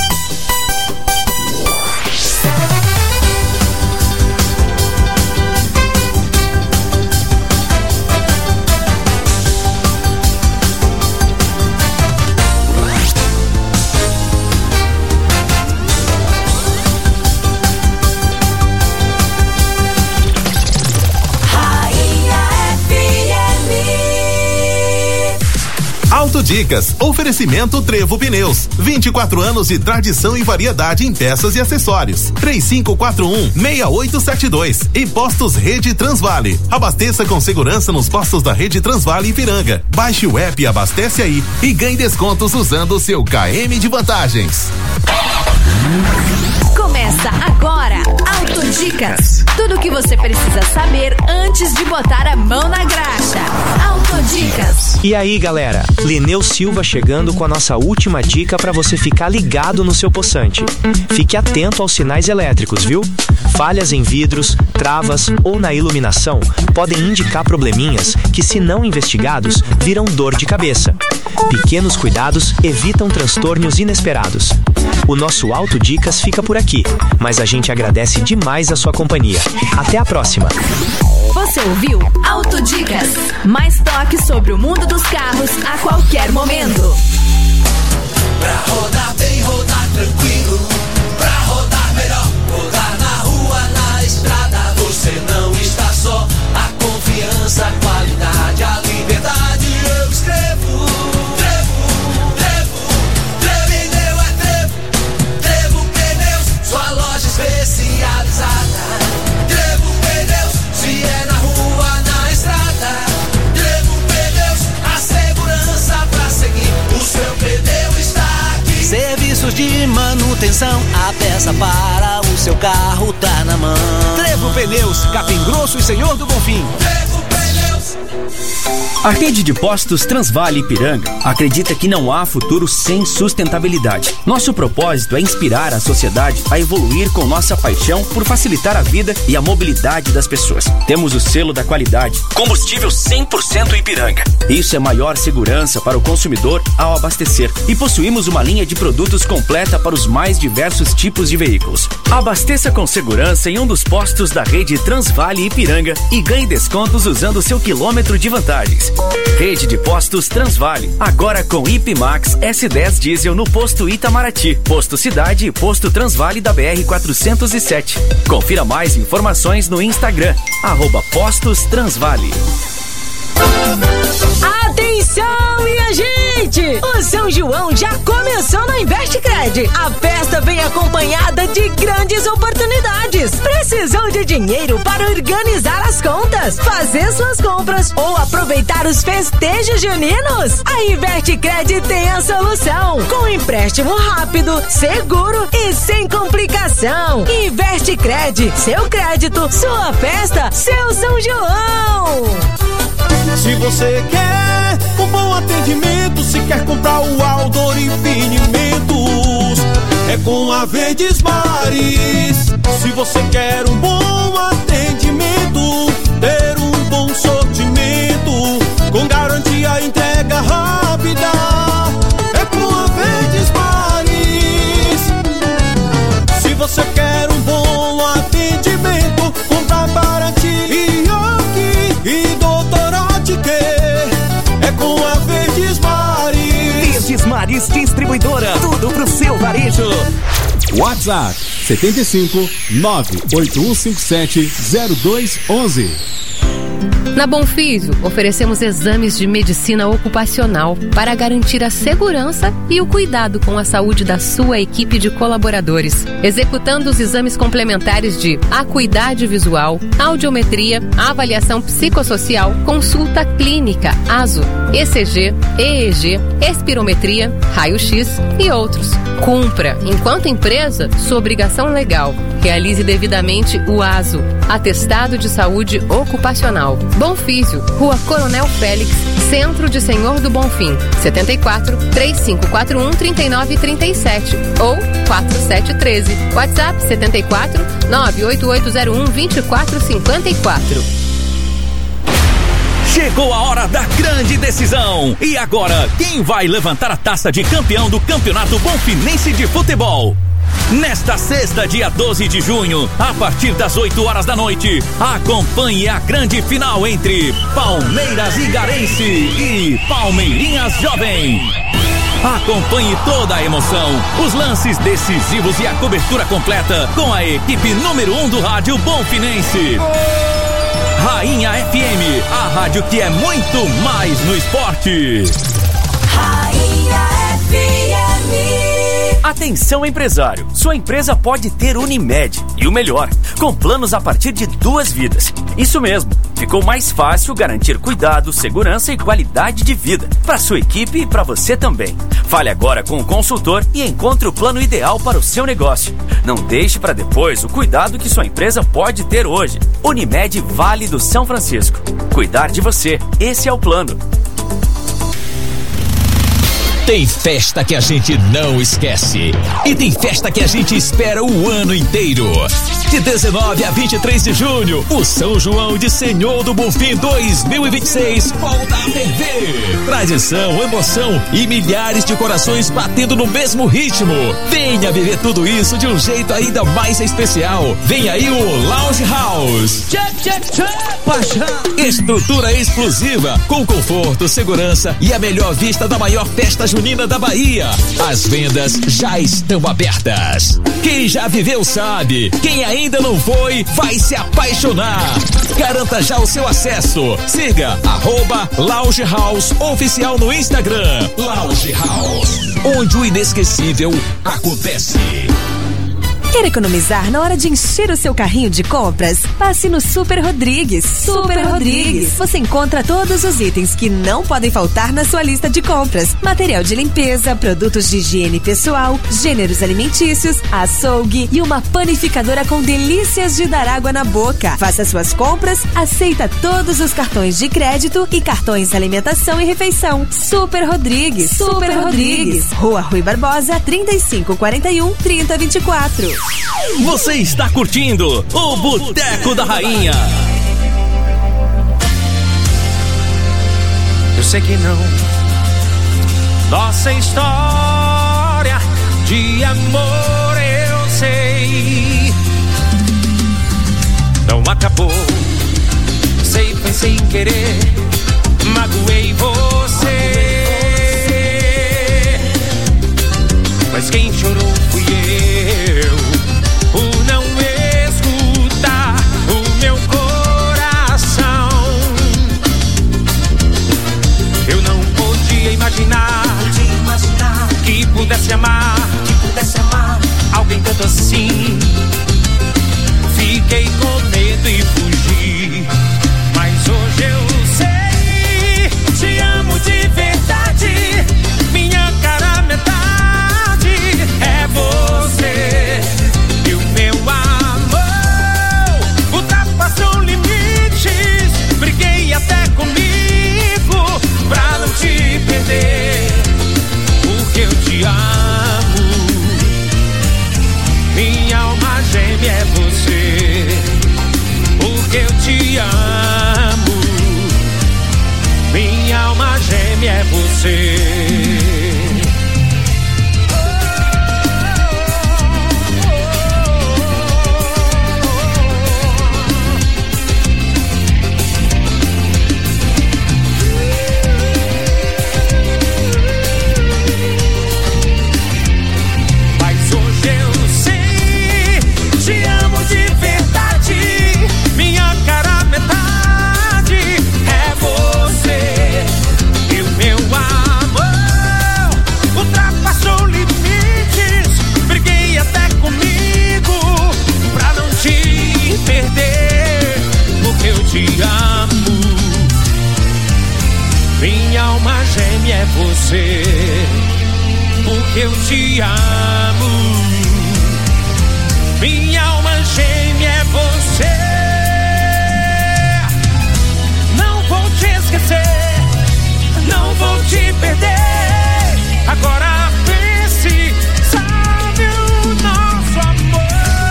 S5: Autodicas, oferecimento Trevo Pneus, vinte e quatro anos de tradição e variedade em peças e acessórios. três cinco quatro um, seis oito sete dois e Postos Rede Transvale. Abasteça com segurança nos postos da Rede Transvale Ipiranga. Baixe o app e abastece aí e ganhe descontos usando o seu K M de vantagens.
S23: Começa agora, Autodicas. Tudo o que você precisa saber antes de botar a mão na graxa. Autodicas.
S24: E aí, galera, Lineu Silva chegando com a nossa última dica para você ficar ligado no seu poçante. Fique atento aos sinais elétricos, viu? Falhas em vidros, travas ou na iluminação podem indicar probleminhas que, se não investigados, viram dor de cabeça. Pequenos cuidados evitam transtornos inesperados. O nosso Autodicas fica por aqui, mas a gente agradece demais a sua companhia. Até a próxima.
S23: Você ouviu Autodicas? Mais toques sobre o mundo dos carros a qualquer momento.
S1: Pra rodar bem, rodar tranquilo. Pra rodar melhor, rodar na rua, na estrada. Você não está só. A confiança, a qualidade, a liberdade. Eu escrevo, trevo, trevo, trevo.
S2: manutenção, a peça para o seu carro tá na mão.
S6: Trevo Pneus, Capim Grosso e Senhor do Bonfim. Trevo Pneus.
S18: A rede de postos Transvale Ipiranga acredita que não há futuro sem sustentabilidade. Nosso propósito é inspirar a sociedade a evoluir com nossa paixão por facilitar a vida e a mobilidade das pessoas. Temos o selo da qualidade, combustível cem por cento Ipiranga. Isso é maior segurança para o consumidor ao abastecer. E possuímos uma linha de produtos completa para os mais diversos tipos de veículos. Abasteça com segurança em um dos postos da rede Transvale Ipiranga e ganhe descontos usando seu quilômetro de vantagens. Rede de postos Transvale, agora com Ipimax S dez Diesel no posto Itamaraty, posto Cidade e posto Transvale da B R quatrocentos e sete. Confira mais informações no Instagram, arroba Postos Transvale.
S9: Atenção, minha gente! O São João já começou na Investcred. A festa vem acompanhada de grandes oportunidades. Precisou de dinheiro para organizar as contas, fazer suas compras ou aproveitar os festejos juninos? A Investcred tem a solução, com empréstimo rápido, seguro e sem complicação. Investcred, seu crédito, sua festa, seu São João!
S1: Se você quer um bom atendimento, se quer comprar o Aldor Infinimentos, é com a Verdes Mares. Se você quer um bom atendimento, ter um bom sortimento, com garantia e entrega rápida, é com a Verdes Mares. Se você quer um bom atendimento, comprar baratinho e doutor é com a Verdes Mares.
S6: Verdes Mares Distribuidora, tudo pro seu varejo.
S10: WhatsApp setenta e cinco, nove oito um cinco sete, zero dois onze.
S14: Na Bonfísio, oferecemos exames de medicina ocupacional para garantir a segurança e o cuidado com a saúde da sua equipe de colaboradores, executando os exames complementares de acuidade visual, audiometria, avaliação psicossocial, consulta clínica, A S O, E C G, E E G, espirometria, raio-x e outros. Cumpra, enquanto empresa, sua obrigação legal. Realize devidamente o A S O, Atestado de Saúde Ocupacional. Bonfísio, Rua Coronel Félix, Centro de Senhor do Bonfim, setenta e quatro, três cinco quatro um, trinta e nove trinta e sete ou quatro sete um três. WhatsApp setenta e quatro, nove oito oito zero um, dois quatro cinco quatro.
S3: Chegou a hora da grande decisão. E agora, quem vai levantar a taça de campeão do Campeonato Bonfinense de Futebol? Nesta sexta, dia doze de junho, a partir das oito horas da noite, acompanhe a grande final entre Palmeiras Igarense e Palmeirinhas Jovem. Acompanhe toda a emoção, os lances decisivos e a cobertura completa com a equipe número um do rádio bonfinense. Rainha F M, a rádio que é muito mais no esporte.
S9: Rainha F M.
S18: Atenção, empresário, sua empresa pode ter Unimed e o melhor, com planos a partir de duas vidas. Isso mesmo, ficou mais fácil garantir cuidado, segurança e qualidade de vida para sua equipe e para você também. Fale agora com o consultor e encontre o plano ideal para o seu negócio. Não deixe para depois o cuidado que sua empresa pode ter hoje. Unimed Vale do São Francisco. Cuidar de você, esse é o plano.
S25: Tem festa que a gente não esquece. E tem festa que a gente espera o ano inteiro. De dezenove a vinte e três de junho, o São João de Senhor do Bonfim dois mil e vinte e seis volta a ferver. Tradição, emoção e milhares de corações batendo no mesmo ritmo. Venha viver tudo isso de um jeito ainda mais especial. Vem aí o Lounge House.
S9: Tchê, tchê, tchê, paixão.
S25: Estrutura exclusiva, com conforto, segurança e a melhor vista da maior festa junina da Bahia. As vendas já estão abertas. Quem já viveu sabe. Quem ainda não foi, vai se apaixonar. Garanta já o seu acesso. Siga arroba Lounge House Oficial no Instagram. Lounge House, onde o inesquecível acontece.
S11: Quer economizar na hora de encher o seu carrinho de compras? Passe no Super Rodrigues. Super Rodrigues. Você encontra todos os itens que não podem faltar na sua lista de compras. Material de limpeza, produtos de higiene pessoal, gêneros alimentícios, açougue e uma panificadora com delícias de dar água na boca. Faça suas compras, aceita todos os cartões de crédito e cartões de alimentação e refeição. Super Rodrigues. Super Rodrigues. Rua Rui Barbosa, trinta e cinco quarenta e um, trinta vinte e quatro.
S3: Você está curtindo o Boteco da Rainha.
S12: Eu sei que não. Nossa história de amor eu sei. Não acabou. Sei, foi sem querer. Magoei você. Mas quem chorou fui eu. Por não escutar o meu coração. Eu não podia imaginar, podia imaginar que pudesse amar, que pudesse amar alguém tanto assim. Fiquei com medo e fugi, mas hoje eu sei. Te amo de verdade, minha cara metade é você. E o meu amor ultrapassou limites. Briguei até comigo pra não te perder, porque eu te amo. Minha alma gêmea é você, porque eu te amo. Minha alma gêmea é você. Te amo, minha alma gêmea é você, porque eu te amo. Minha alma gêmea é você. Não vou te esquecer, não vou te perder. Agora pense, sabe o nosso amor.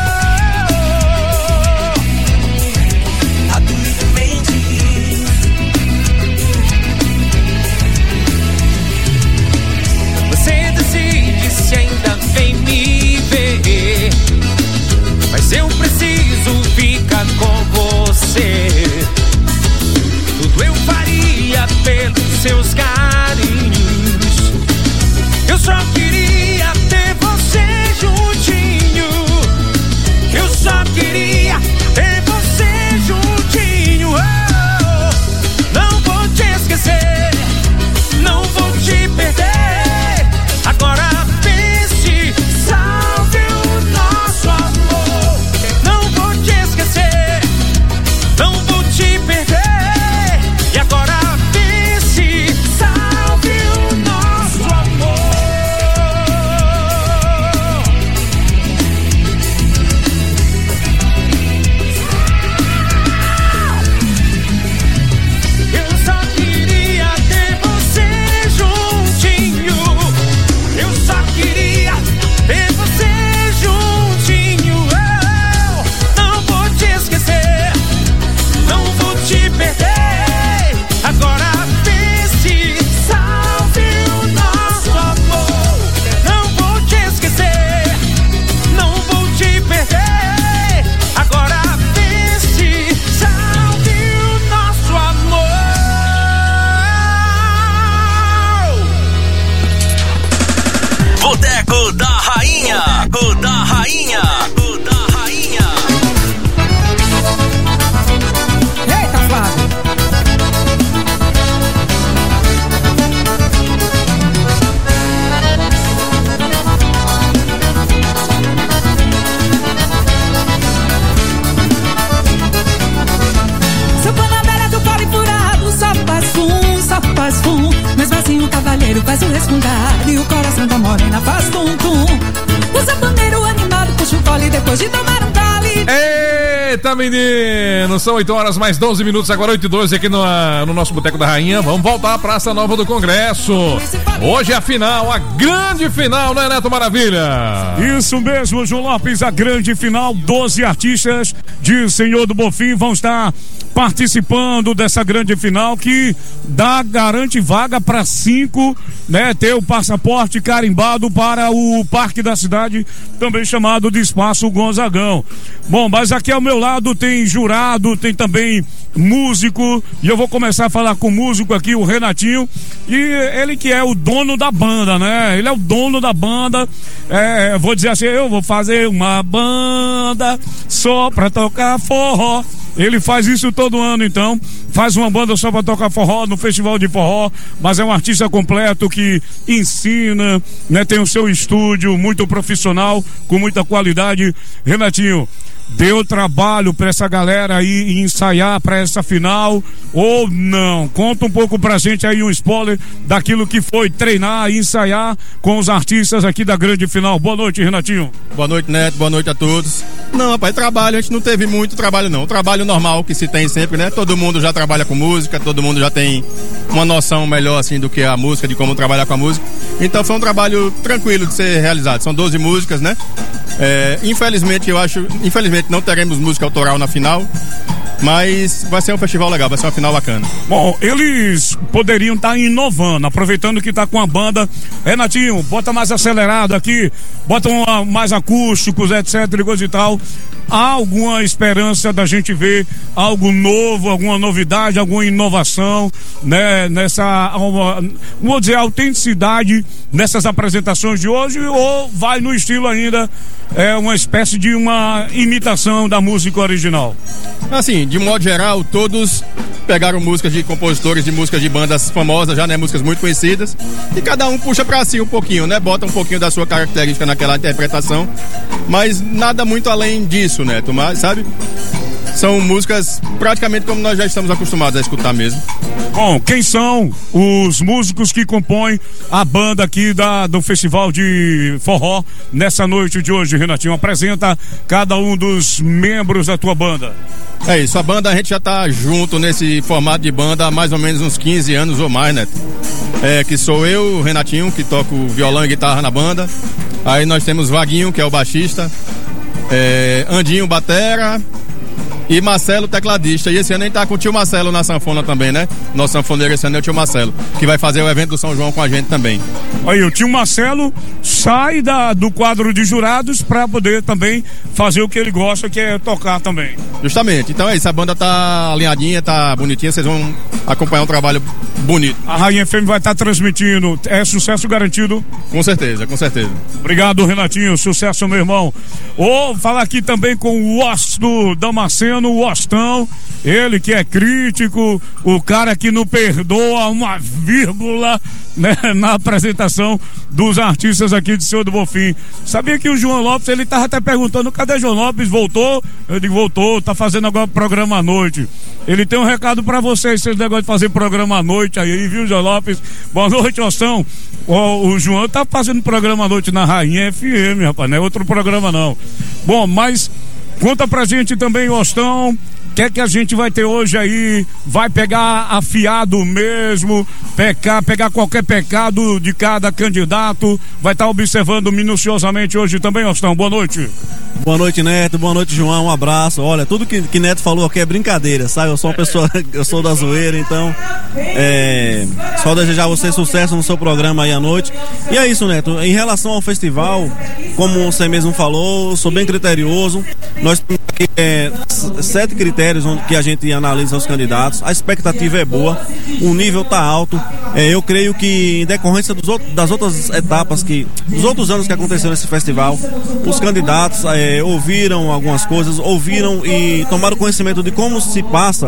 S12: Se ainda vem me ver, mas eu preciso ficar com você. Tudo eu faria pelos seus carinhos. Eu só queria ter você juntinho. Eu só queria ter você juntinho. Oh, não vou te esquecer, não vou te perder. Agora pense, salve o nosso amor. Não vou te esquecer, não vou te perder. E agora pense, salve o nosso amor. Eu só queria ter você juntinho. Eu só queria ter você juntinho. Eu não vou te esquecer, não vou te perder. Agora pense, salve o nosso amor. Não vou te esquecer, não vou te perder. Agora pense, salve o nosso amor.
S3: Boteco da Rainha. Boteco da Rainha. Boteco da Rainha.
S1: Eita, Flávio.
S20: faz o resmungar e o coração da morena faz tum-tum. O sanfoneiro animado puxa o cole depois de tomar um cale.
S7: Eita, menino! São oito horas mais doze minutos, agora oito e doze aqui no, no nosso Boteco da Rainha. Vamos voltar à Praça Nova do Congresso. Hoje é a final, a grande final, né, Neto Maravilha?
S8: Isso mesmo, João Lopes, a grande final. doze artistas de Senhor do Bonfim vão estar participando dessa grande final que dá, garante vaga para cinco, né, ter o passaporte carimbado para o Parque da Cidade, também chamado de Espaço Gonzagão. Bom, mas aqui ao meu lado tem jurado, tem também músico, e eu vou começar a falar com o músico aqui, o Renatinho, e ele que é o dono da banda, né? Ele é o dono da banda, é, vou dizer assim, eu vou fazer uma banda só pra tocar forró. Ele faz isso todo ano, então, faz uma banda só pra tocar forró no Festival de Forró, mas é um artista completo que ensina, né? Tem o seu estúdio muito profissional, com muita qualidade. Renatinho, deu trabalho pra essa galera aí ensaiar pra essa final ou não? Conta um pouco pra gente aí um spoiler daquilo que foi treinar e ensaiar com os artistas aqui da grande final. Boa noite, Renatinho.
S13: Boa noite, Neto, boa noite a todos. Não, rapaz, trabalho, a gente não teve muito trabalho não, o trabalho normal que se tem sempre, né? Todo mundo já trabalha com música, todo mundo já tem uma noção melhor assim do que a música, de como trabalhar com a música. Então foi um trabalho tranquilo de ser realizado, são doze músicas, né? É, infelizmente eu acho, infelizmente não teremos música autoral na final, mas vai ser um festival legal, vai ser uma final bacana.
S8: Bom, eles poderiam estar inovando, aproveitando que está com a banda. Renatinho, bota mais acelerado aqui, bota um, mais acústicos, etc e coisa e tal. Há alguma esperança da gente ver algo novo, alguma novidade, alguma inovação, né, nessa, uma, vou dizer, autenticidade nessas apresentações de hoje, ou vai no estilo ainda, é uma espécie de uma imitação da música original?
S13: Assim, de modo geral, todos pegaram músicas de compositores de músicas de bandas famosas, já, né, músicas muito conhecidas, e cada um puxa pra si um pouquinho, né, bota um pouquinho da sua característica naquela interpretação, mas nada muito além disso, né, Tomás, sabe? São músicas praticamente como nós já estamos acostumados a escutar mesmo.
S8: Bom, quem são os músicos que compõem a banda aqui da, do Festival de Forró nessa noite de hoje, Renatinho? Apresenta cada um dos membros da tua banda.
S13: É isso, a banda, a gente já tá junto nesse formato de banda há mais ou menos uns quinze anos ou mais, né? É, que sou eu, Renatinho, que toco violão e guitarra na banda. Aí nós temos Vaguinho, que é o baixista, é, Andinho, batera, e Marcelo, tecladista. E esse ano a gente tá com o tio Marcelo na sanfona também, né? Nosso sanfoneiro esse ano é o tio Marcelo, que vai fazer o evento do São João com a gente também.
S8: Aí o tio Marcelo sai da, do quadro de jurados pra poder também fazer o que ele gosta, que é tocar também.
S13: Justamente, então é isso, a banda tá alinhadinha, tá bonitinha, vocês vão acompanhar um trabalho bonito.
S8: A Rainha F M vai estar tá transmitindo, é sucesso garantido?
S13: Com certeza, com certeza.
S8: Obrigado, Renatinho, sucesso, meu irmão. Vou falar aqui também com o Osto Damasceno, o Ostão, ele que é crítico, o cara que não perdoa uma vírgula, né, na apresentação dos artistas aqui de Senhor do Bonfim. Sabia que o João Lopes, ele tava até perguntando, cadê João Lopes? Voltou? Eu digo, voltou, tá fazendo agora programa à noite. Ele tem um recado pra vocês, vocês negócio de fazer programa à noite aí, viu, João Lopes? Boa noite, Ostão. O, o João tá fazendo programa à noite na Rainha F M, rapaz, não é outro programa não. Bom, mas conta pra gente também, Ostão, o que é que a gente vai ter hoje aí? Vai pegar afiado mesmo, pecar, pegar qualquer pecado de cada candidato, vai estar tá observando minuciosamente hoje também, Ostão. Boa noite.
S15: Boa noite, Neto, boa noite, João, um abraço. Olha, tudo que, que Neto falou aqui é brincadeira, sabe? Eu sou uma pessoa, eu sou da zoeira, então é, só desejar a você sucesso no seu programa aí à noite. E é isso, Neto, em relação ao festival, como você mesmo falou, sou bem criterioso. Nós temos aqui é, sete critérios onde que a gente analisa os candidatos, a expectativa é boa, o nível tá alto. É, eu creio que em decorrência dos outros, das outras etapas que, dos outros anos que aconteceu nesse festival, os candidatos é, ouviram algumas coisas, ouviram e tomaram conhecimento de como se passa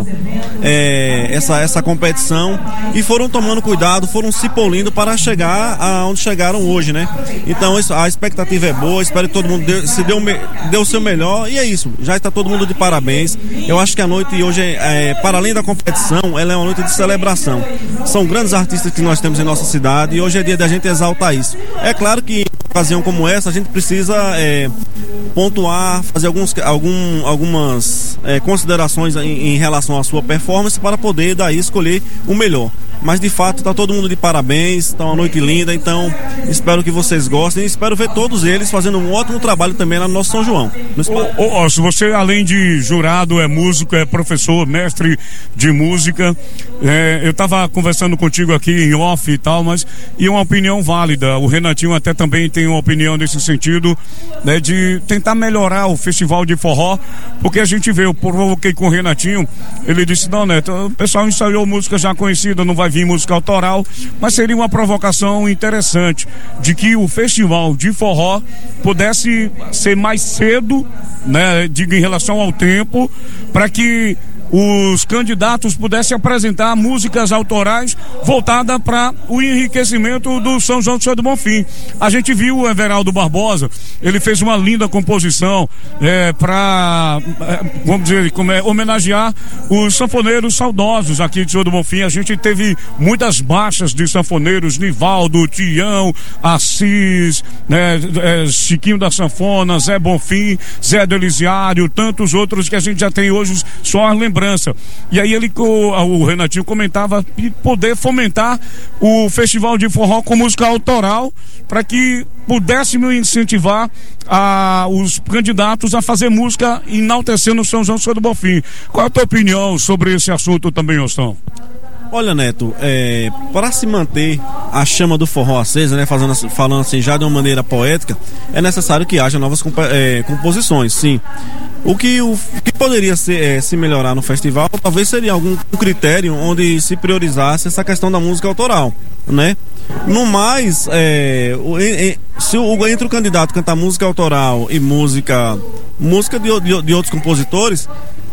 S15: é, essa, essa competição e foram tomando cuidado, foram se polindo para chegar aonde chegaram hoje, né? Então isso, a expectativa é boa, espero que todo mundo deu, se deu, deu o seu melhor e é isso. Já sociais, tá todo mundo de parabéns. Eu acho que a noite hoje, é, é, para além da competição, ela é uma noite de celebração. São grandes artistas que nós temos em nossa cidade e hoje é dia da gente exaltar isso. É claro que em ocasião como essa, a gente precisa é, pontuar, fazer alguns, algum, algumas é, considerações em, em relação à sua performance para poder daí escolher o melhor. Mas de fato tá todo mundo de parabéns, tá uma noite linda, então espero que vocês gostem e espero ver todos eles fazendo um ótimo trabalho também lá no nosso São João.
S8: Ô, ô, se você além de jurado é músico, é professor, mestre de música, é, eu tava conversando contigo aqui em off e tal, mas e uma opinião válida, o Renatinho até também tem uma opinião nesse sentido, né, de tentar melhorar o festival de forró, porque a gente vê, eu provoquei com o Renatinho, ele disse, não, Neto, o pessoal ensaiou música já conhecida, não vai vir música autoral, mas seria uma provocação interessante de que o festival de forró pudesse ser mais cedo, né, digo em relação ao tempo, para que os candidatos pudessem apresentar músicas autorais voltadas para o enriquecimento do São João do Senhor do Bonfim. A gente viu o Everaldo Barbosa, ele fez uma linda composição é, para, é, vamos dizer, como é, homenagear os sanfoneiros saudosos aqui de Senhor do Bonfim. A gente teve muitas marchas de sanfoneiros, Nivaldo, Tião, Assis, né, é, Chiquinho da Sanfona, Zé Bonfim, Zé do Elisiário, tantos outros que a gente já tem hoje só as lembranças. E aí ele, o, o Renatinho comentava poder fomentar o festival de forró com música autoral para que pudéssemos incentivar a, os candidatos a fazer música enaltecendo o São João do Senhor do Bonfim. Qual é a tua opinião sobre esse assunto também, Ostão?
S15: Olha, Neto, é, para se manter a chama do forró acesa, né, fazendo, falando assim já de uma maneira poética, é necessário que haja novas comp é, composições, sim. O que, o, o que poderia ser, é, se melhorar no festival, talvez seria algum um critério onde se priorizasse essa questão da música autoral, né? No mais, é, o, em, se o, entre o candidato cantar música autoral e música, música de, de, de outros compositores,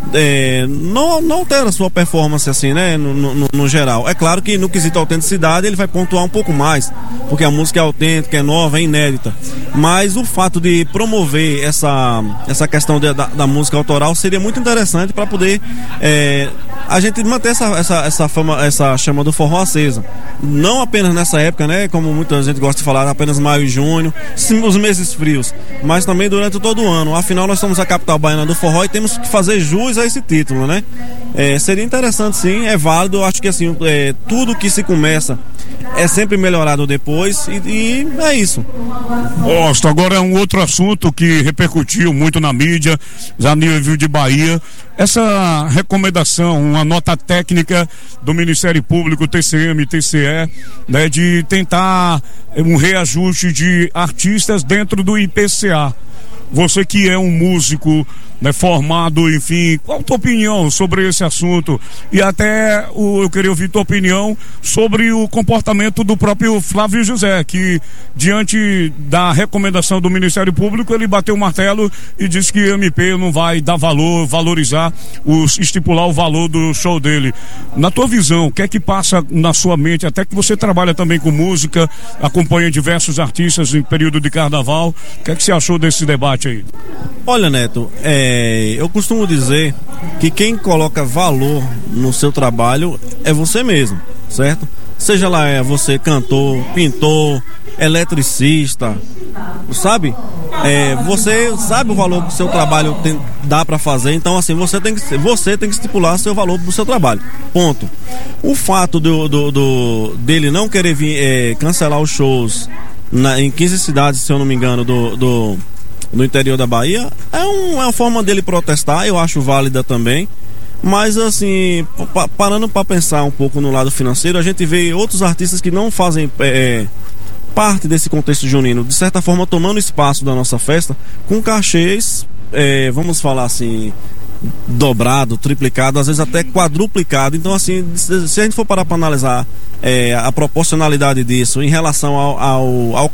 S15: É, não, não ter a sua performance assim, né, no, no, no geral. É claro que no quesito autenticidade ele vai pontuar um pouco mais, porque a música é autêntica, é nova, é inédita. Mas o fato de promover essa, essa questão de, da, da música autoral seria muito interessante para poder é, a gente manter essa, essa, essa, fama, essa chama do forró acesa. Não apenas nessa época, né, como muita gente gosta de falar, apenas maio e junho, os meses frios, mas também durante todo o ano. Afinal, nós somos a capital baiana do forró e temos que fazer jus a esse título, né? É, seria interessante, sim, é válido. Eu acho que assim, é, tudo que se começa é sempre melhorado depois e, e é isso.
S8: Osto, agora é um outro assunto que repercutiu muito na mídia, já a nível de Bahia. Essa recomendação, uma nota técnica do Ministério Público, T C M, T C E, né, de tentar um reajuste de artistas dentro do I P C A. Você que é um músico, né, formado, enfim, qual a tua opinião sobre esse assunto? E até o, eu queria ouvir tua opinião sobre o comportamento do próprio Flávio José, que diante da recomendação do Ministério Público, ele bateu o martelo e disse que o M P não vai dar valor, valorizar, os, estipular o valor do show dele. Na tua visão, o que é que passa na sua mente, até que você trabalha também com música, acompanha diversos artistas em período de carnaval, o que é que você achou desse debate aí?
S15: Olha, Neto, é, eu costumo dizer que quem coloca valor no seu trabalho é você mesmo, certo? Seja lá é você cantor, pintor, eletricista, sabe? É, você sabe o valor que o seu trabalho tem, dá para fazer, então assim, você tem, que, você tem que estipular seu valor do seu trabalho, ponto. O fato do, do, do, dele não querer vir, é, cancelar os shows na, em quinze cidades, se eu não me engano, do... do no interior da Bahia, é, um, é uma forma dele protestar, eu acho válida também, mas assim, pa, parando para pensar um pouco no lado financeiro, a gente vê outros artistas que não fazem é, parte desse contexto junino, de certa forma tomando espaço da nossa festa, com cachês, é, vamos falar assim, dobrado, triplicado, às vezes até quadruplicado. Então assim, se a gente for parar para analisar é, a proporcionalidade disso em relação ao, ao, ao